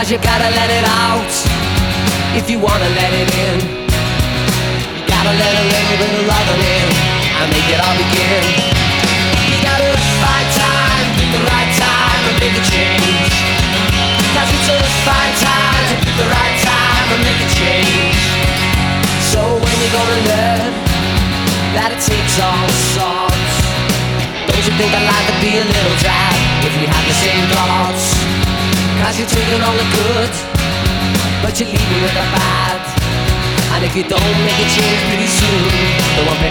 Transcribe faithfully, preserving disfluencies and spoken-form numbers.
'cause you gotta let it out if you wanna let it in. You gotta let a little bit of loving in and make it all begin. You gotta find time, pick the right time and make a change. 'Cause it's a fine time to pick the right time and make a change. So when you're gonna learn that it takes all sorts, don't you think that life would be a little drab if we had the same thoughts? 'Cause you're taking all the good, but you're leaving with the bad. And if you don't make a change pretty soon, there won't be